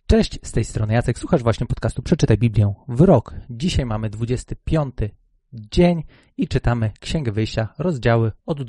Cześć, z tej strony Jacek, słuchasz właśnie podcastu Przeczytaj Biblię w rok. Dzisiaj mamy 25 dzień i czytamy Księgę Wyjścia, rozdziały od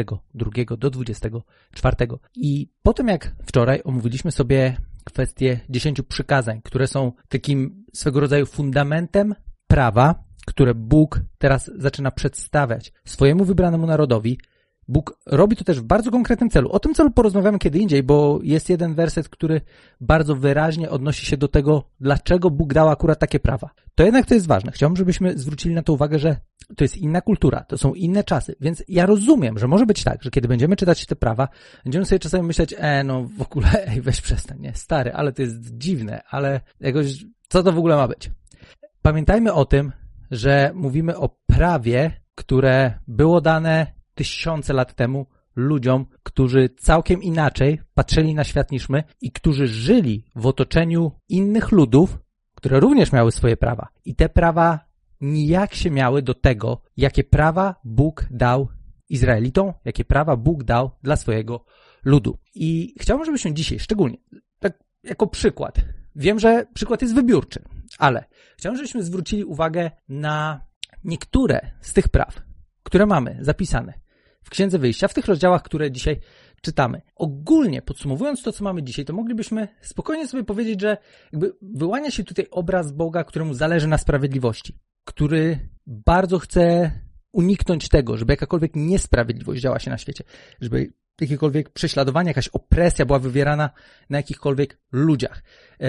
22 do 24. I po tym jak wczoraj omówiliśmy sobie kwestię 10 przykazań, które są takim swego rodzaju fundamentem prawa, które Bóg teraz zaczyna przedstawiać swojemu wybranemu narodowi, Bóg robi to też w bardzo konkretnym celu. O tym celu porozmawiamy kiedy indziej, bo jest jeden werset, który bardzo wyraźnie odnosi się do tego, dlaczego Bóg dał akurat takie prawa. To jednak to jest ważne. Chciałbym, żebyśmy zwrócili na to uwagę, że to jest inna kultura, to są inne czasy, więc ja rozumiem, że może być tak, że kiedy będziemy czytać te prawa, będziemy sobie czasami myśleć, w ogóle, weź przestań, nie, stary, ale to jest dziwne, ale jakoś, co to w ogóle ma być? Pamiętajmy o tym, że mówimy o prawie, które było dane tysiące lat temu ludziom, którzy całkiem inaczej patrzyli na świat niż my i którzy żyli w otoczeniu innych ludów, które również miały swoje prawa. I te prawa nijak się miały do tego, jakie prawa Bóg dał Izraelitom, jakie prawa Bóg dał dla swojego ludu. I chciałbym, żebyśmy dzisiaj szczególnie, tak jako przykład, wiem, że przykład jest wybiórczy, ale chciałbym, żebyśmy zwrócili uwagę na niektóre z tych praw, które mamy zapisane w Księdze Wyjścia, w tych rozdziałach, które dzisiaj czytamy. Ogólnie podsumowując to, co mamy dzisiaj, to moglibyśmy spokojnie sobie powiedzieć, że jakby wyłania się tutaj obraz Boga, któremu zależy na sprawiedliwości, który bardzo chce uniknąć tego, żeby jakakolwiek niesprawiedliwość działa się na świecie, żeby jakiekolwiek prześladowanie, jakaś opresja była wywierana na jakichkolwiek ludziach.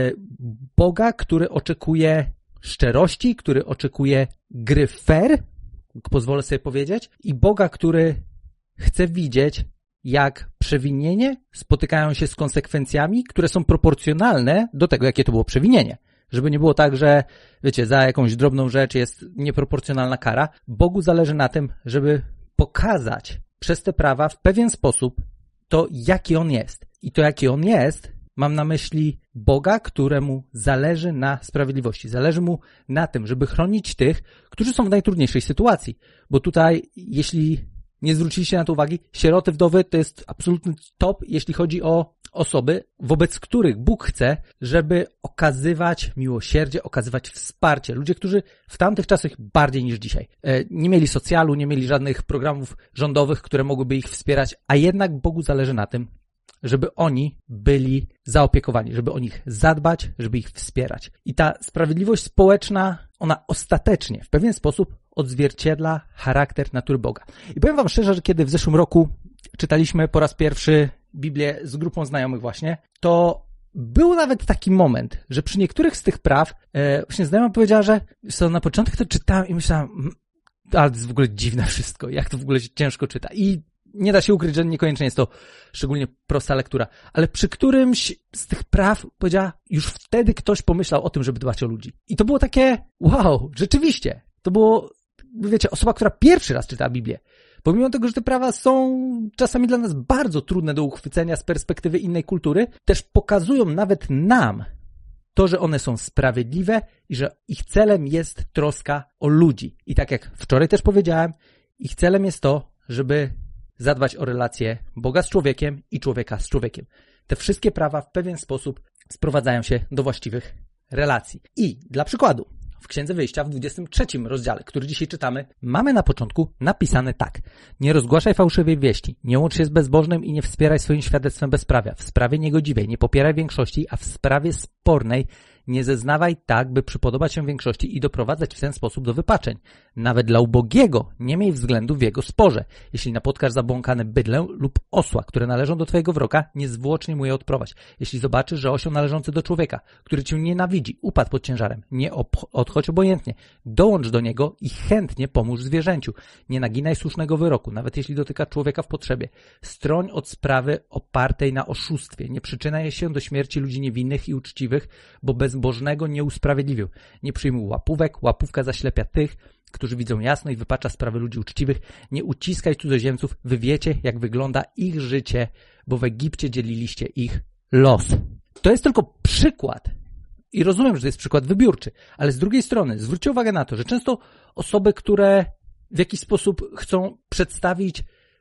Boga, który oczekuje szczerości, który oczekuje gry fair, pozwolę sobie powiedzieć, i Boga, który chce widzieć, jak przewinienie spotykają się z konsekwencjami, które są proporcjonalne do tego, jakie to było przewinienie. Żeby nie było tak, że wiecie, za jakąś drobną rzecz jest nieproporcjonalna kara. Bogu zależy na tym, żeby pokazać przez te prawa w pewien sposób to, jaki On jest. I to, jaki On jest, mam na myśli Boga, któremu zależy na sprawiedliwości. Zależy Mu na tym, żeby chronić tych, którzy są w najtrudniejszej sytuacji. Bo tutaj, jeśli nie zwróciliście na to uwagi, sieroty, wdowy to jest absolutny top, jeśli chodzi o osoby, wobec których Bóg chce, żeby okazywać miłosierdzie, okazywać wsparcie. Ludzie, którzy w tamtych czasach bardziej niż dzisiaj nie mieli socjalu, nie mieli żadnych programów rządowych, które mogłyby ich wspierać, a jednak Bogu zależy na tym, żeby oni byli zaopiekowani, żeby o nich zadbać, żeby ich wspierać. I ta sprawiedliwość społeczna, ona ostatecznie w pewien sposób odzwierciedla charakter natury Boga. I powiem wam szczerze, że kiedy w zeszłym roku czytaliśmy po raz pierwszy Biblię z grupą znajomych właśnie, to był nawet taki moment, że przy niektórych z tych praw właśnie znajoma powiedziała, że na początku to czytałem i myślałem, ale to jest w ogóle dziwne wszystko, jak to w ogóle się ciężko czyta. I nie da się ukryć, że niekoniecznie jest to szczególnie prosta lektura, ale przy którymś z tych praw powiedziała, już wtedy ktoś pomyślał o tym, żeby dbać o ludzi. I to było takie, wow, rzeczywiście. To było, wiecie, osoba, która pierwszy raz czytała Biblię. Pomimo tego, że te prawa są czasami dla nas bardzo trudne do uchwycenia z perspektywy innej kultury, też pokazują nawet nam to, że one są sprawiedliwe i że ich celem jest troska o ludzi. I tak jak wczoraj też powiedziałem, ich celem jest to, żeby zadbać o relacje Boga z człowiekiem i człowieka z człowiekiem. Te wszystkie prawa w pewien sposób sprowadzają się do właściwych relacji. I dla przykładu, w Księdze Wyjścia w 23 rozdziale, który dzisiaj czytamy, mamy na początku napisane tak. Nie rozgłaszaj fałszywej wieści, nie łącz się z bezbożnym i nie wspieraj swoim świadectwem bezprawia. W sprawie niegodziwej nie popieraj większości, a w sprawie spornej nie zeznawaj tak, by przypodobać się większości i doprowadzać w ten sposób do wypaczeń. Nawet dla ubogiego nie miej względu w jego sporze. Jeśli napotkasz zabłąkane bydlę lub osła, które należą do twojego wroga, niezwłocznie mu je odprowadź. Jeśli zobaczysz, że osioł należący do człowieka, który cię nienawidzi, upadł pod ciężarem, nie odchodź obojętnie. Dołącz do niego i chętnie pomóż zwierzęciu. Nie naginaj słusznego wyroku, nawet jeśli dotyka człowieka w potrzebie. Stroń od sprawy opartej na oszustwie. Nie przyczynaj się do śmierci ludzi niewinnych i uczciwych, bo bezbożnego nie usprawiedliwił. Nie przyjmuj łapówek, łapówka zaślepia tych, którzy widzą jasno i wypacza sprawy ludzi uczciwych. Nie uciskaj cudzoziemców, wy wiecie, jak wygląda ich życie, bo w Egipcie dzieliliście ich los. To jest tylko przykład. I rozumiem, że to jest przykład wybiórczy, ale z drugiej strony zwróćcie uwagę na to, że często osoby, które w jakiś sposób chcą przedstawić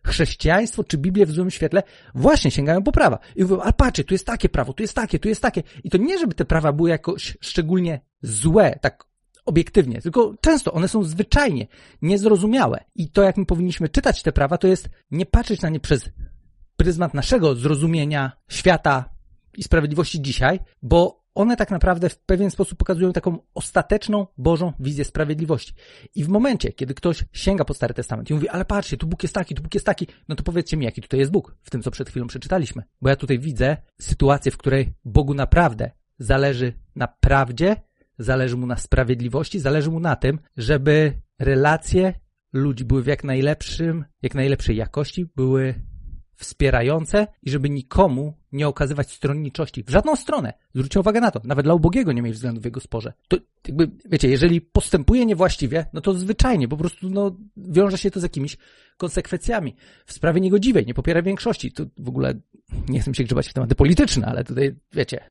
chrześcijaństwo czy Biblię w złym świetle, właśnie sięgają po prawa. I mówią, ale patrzcie, tu jest takie prawo, tu jest takie, tu jest takie. I to nie, żeby te prawa były jakoś szczególnie złe, tak obiektywnie, tylko często one są zwyczajnie niezrozumiałe. I to, jak my powinniśmy czytać te prawa, to jest nie patrzeć na nie przez pryzmat naszego zrozumienia świata i sprawiedliwości dzisiaj, bo one tak naprawdę w pewien sposób pokazują taką ostateczną Bożą wizję sprawiedliwości. I w momencie, kiedy ktoś sięga po Stary Testament i mówi, ale patrzcie, tu Bóg jest taki, tu Bóg jest taki, no to powiedzcie mi, jaki tutaj jest Bóg w tym, co przed chwilą przeczytaliśmy. Bo ja tutaj widzę sytuację, w której Bogu naprawdę zależy na prawdzie, zależy mu na sprawiedliwości, zależy mu na tym, żeby relacje ludzi były w jak najlepszej jakości, były wspierające i żeby nikomu nie okazywać stronniczości. W żadną stronę. Zwróćcie uwagę na to. Nawet dla ubogiego nie mieć względu w jego sporze. To jakby, wiecie, jeżeli postępuje niewłaściwie, no to zwyczajnie, po prostu wiąże się to z jakimiś konsekwencjami. W sprawie niegodziwej, nie popiera większości. To w ogóle nie chcę się grzebać w tematy polityczne, ale tutaj, wiecie,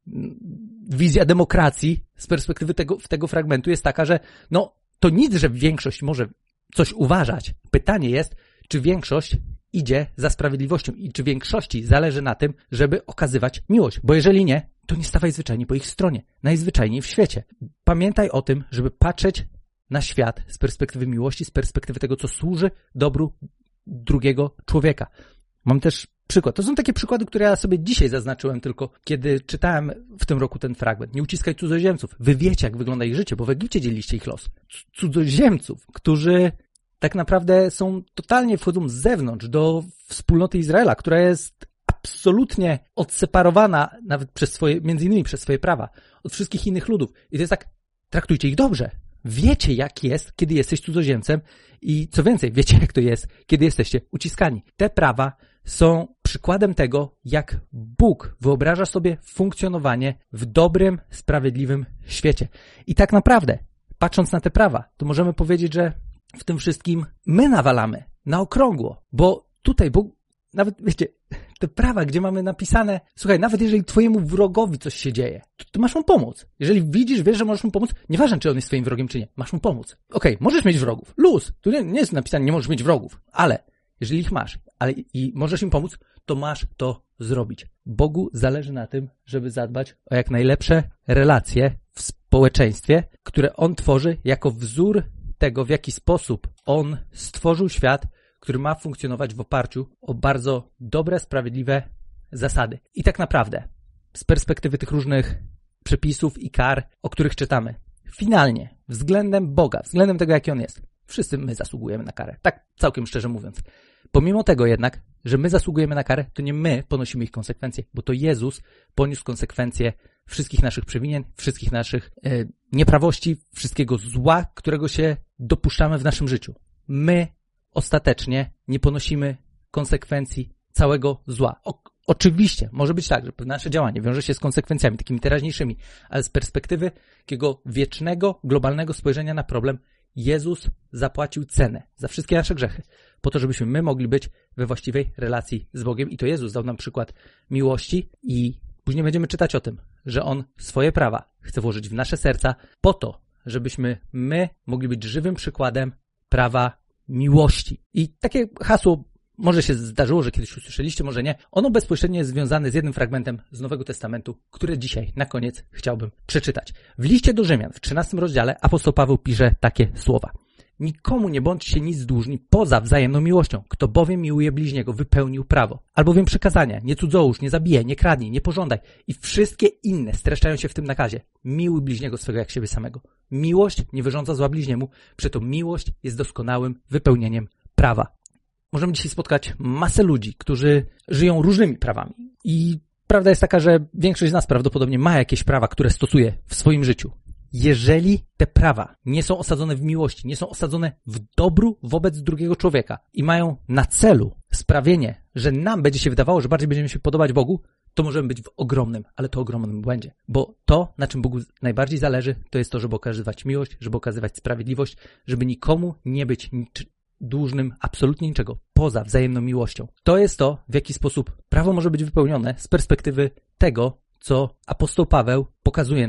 wizja demokracji z perspektywy tego fragmentu jest taka, że to nic, że większość może coś uważać. Pytanie jest, czy większość idzie za sprawiedliwością i czy większości zależy na tym, żeby okazywać miłość. Bo jeżeli nie, to nie stawaj zwyczajnie po ich stronie. Najzwyczajniej w świecie. Pamiętaj o tym, żeby patrzeć na świat z perspektywy miłości, z perspektywy tego, co służy dobru drugiego człowieka. Mam też przykład. To są takie przykłady, które ja sobie dzisiaj zaznaczyłem tylko, kiedy czytałem w tym roku ten fragment. Nie uciskaj cudzoziemców. Wy wiecie, jak wygląda ich życie, bo w Egipcie dzieliliście ich los. Cudzoziemców, którzy tak naprawdę totalnie wchodzą z zewnątrz do wspólnoty Izraela, która jest absolutnie odseparowana nawet między innymi przez swoje prawa od wszystkich innych ludów. I to jest tak, traktujcie ich dobrze. Wiecie, jak jest, kiedy jesteś cudzoziemcem i co więcej, wiecie, jak to jest, kiedy jesteście uciskani. Te prawa są przykładem tego, jak Bóg wyobraża sobie funkcjonowanie w dobrym, sprawiedliwym świecie. I tak naprawdę, patrząc na te prawa, to możemy powiedzieć, że w tym wszystkim my nawalamy na okrągło, bo tutaj Bóg, nawet wiecie, te prawa, gdzie mamy napisane, słuchaj, nawet jeżeli twojemu wrogowi coś się dzieje, to masz mu pomóc. Jeżeli wiesz, że możesz mu pomóc, nieważne, czy on jest twoim wrogiem, czy nie, masz mu pomóc. Okej, możesz mieć wrogów, luz, tu nie jest napisane, nie możesz mieć wrogów, ale jeżeli ich masz i możesz im pomóc, to masz to zrobić. Bogu zależy na tym, żeby zadbać o jak najlepsze relacje w społeczeństwie, które On tworzy jako wzór tego, w jaki sposób On stworzył świat, który ma funkcjonować w oparciu o bardzo dobre, sprawiedliwe zasady. I tak naprawdę, z perspektywy tych różnych przepisów i kar, o których czytamy, finalnie, względem Boga, względem tego, jaki On jest, wszyscy my zasługujemy na karę. Tak całkiem szczerze mówiąc. Pomimo tego jednak, że my zasługujemy na karę, to nie my ponosimy ich konsekwencje, bo to Jezus poniósł konsekwencje wszystkich naszych przewinień, wszystkich naszych nieprawości, wszystkiego zła, którego się dopuszczamy w naszym życiu. My ostatecznie nie ponosimy konsekwencji całego zła. Oczywiście, może być tak, że nasze działanie wiąże się z konsekwencjami takimi teraźniejszymi, ale z perspektywy takiego wiecznego, globalnego spojrzenia na problem, Jezus zapłacił cenę za wszystkie nasze grzechy, po to, żebyśmy my mogli być we właściwej relacji z Bogiem. I to Jezus dał nam przykład miłości i później będziemy czytać o tym, że On swoje prawa chce włożyć w nasze serca po to, żebyśmy my mogli być żywym przykładem prawa miłości. I takie hasło może się zdarzyło, że kiedyś usłyszeliście, może nie. Ono bezpośrednio jest związane z jednym fragmentem z Nowego Testamentu, które dzisiaj na koniec chciałbym przeczytać. W liście do Rzymian w 13 rozdziale apostoł Paweł pisze takie słowa. Nikomu nie bądźcie nic dłużni poza wzajemną miłością. Kto bowiem miłuje bliźniego, wypełnił prawo. Albowiem przykazania, nie cudzołóż, nie zabijaj, nie kradnij, nie pożądaj i wszystkie inne streszczają się w tym nakazie. Miłuj bliźniego swego jak siebie samego. Miłość nie wyrządza zła bliźniemu, przeto miłość jest doskonałym wypełnieniem prawa. Możemy dzisiaj spotkać masę ludzi, którzy żyją różnymi prawami. I prawda jest taka, że większość z nas prawdopodobnie ma jakieś prawa, które stosuje w swoim życiu. Jeżeli te prawa nie są osadzone w miłości, nie są osadzone w dobru wobec drugiego człowieka i mają na celu sprawienie, że nam będzie się wydawało, że bardziej będziemy się podobać Bogu, to możemy być w ogromnym, ale to ogromnym błędzie. Bo to, na czym Bogu najbardziej zależy, to jest to, żeby okazywać miłość, żeby okazywać sprawiedliwość, żeby nikomu nie być dłużnym absolutnie niczego poza wzajemną miłością. To jest to, w jaki sposób prawo może być wypełnione z perspektywy tego, co apostoł Paweł pokazuje nam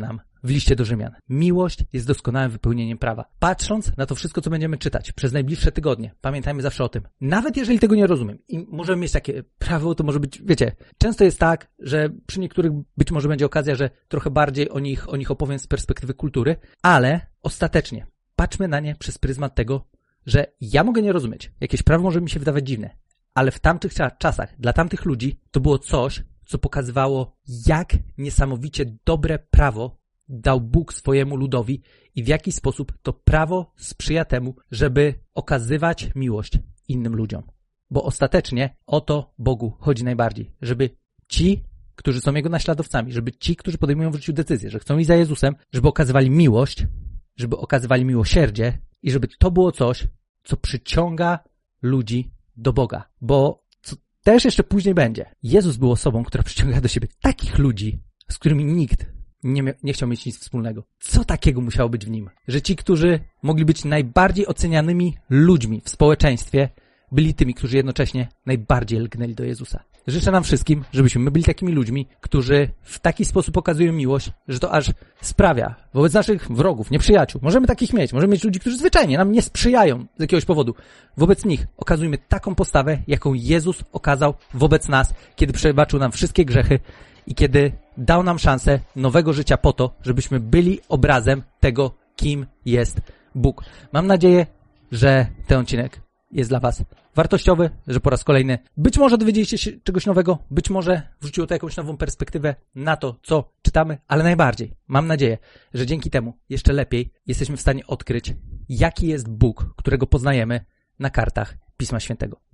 w liście do Rzymian. Miłość jest doskonałym wypełnieniem prawa. Patrząc na to wszystko, co będziemy czytać przez najbliższe tygodnie, pamiętajmy zawsze o tym. Nawet jeżeli tego nie rozumiem i możemy mieć takie prawo, to może być, wiecie, często jest tak, że przy niektórych być może będzie okazja, że trochę bardziej o nich opowiem z perspektywy kultury, ale ostatecznie patrzmy na nie przez pryzmat tego, że ja mogę nie rozumieć. Jakieś prawo może mi się wydawać dziwne, ale w tamtych czasach, dla tamtych ludzi to było coś, co pokazywało, jak niesamowicie dobre prawo dał Bóg swojemu ludowi i w jaki sposób to prawo sprzyja temu, żeby okazywać miłość innym ludziom. Bo ostatecznie o to Bogu chodzi najbardziej, żeby ci, którzy są Jego naśladowcami, żeby ci, którzy podejmują w życiu decyzję, że chcą iść za Jezusem, żeby okazywali miłość, żeby okazywali miłosierdzie i żeby to było coś, co przyciąga ludzi do Boga. Bo co też jeszcze później będzie. Jezus był osobą, która przyciąga do siebie takich ludzi, z którymi nikt nie chciał mieć nic wspólnego. Co takiego musiało być w nim? Że ci, którzy mogli być najbardziej ocenianymi ludźmi w społeczeństwie, byli tymi, którzy jednocześnie najbardziej lgnęli do Jezusa. Życzę nam wszystkim, żebyśmy my byli takimi ludźmi, którzy w taki sposób okazują miłość, że to aż sprawia wobec naszych wrogów, nieprzyjaciół. Możemy takich mieć. Możemy mieć ludzi, którzy zwyczajnie nam nie sprzyjają z jakiegoś powodu. Wobec nich okazujmy taką postawę, jaką Jezus okazał wobec nas, kiedy przebaczył nam wszystkie grzechy i kiedy dał nam szansę nowego życia po to, żebyśmy byli obrazem tego, kim jest Bóg. Mam nadzieję, że ten odcinek jest dla Was wartościowy, że po raz kolejny być może dowiedzieliście się czegoś nowego, być może wrzuciło to jakąś nową perspektywę na to, co czytamy, ale najbardziej mam nadzieję, że dzięki temu jeszcze lepiej jesteśmy w stanie odkryć, jaki jest Bóg, którego poznajemy na kartach Pisma Świętego.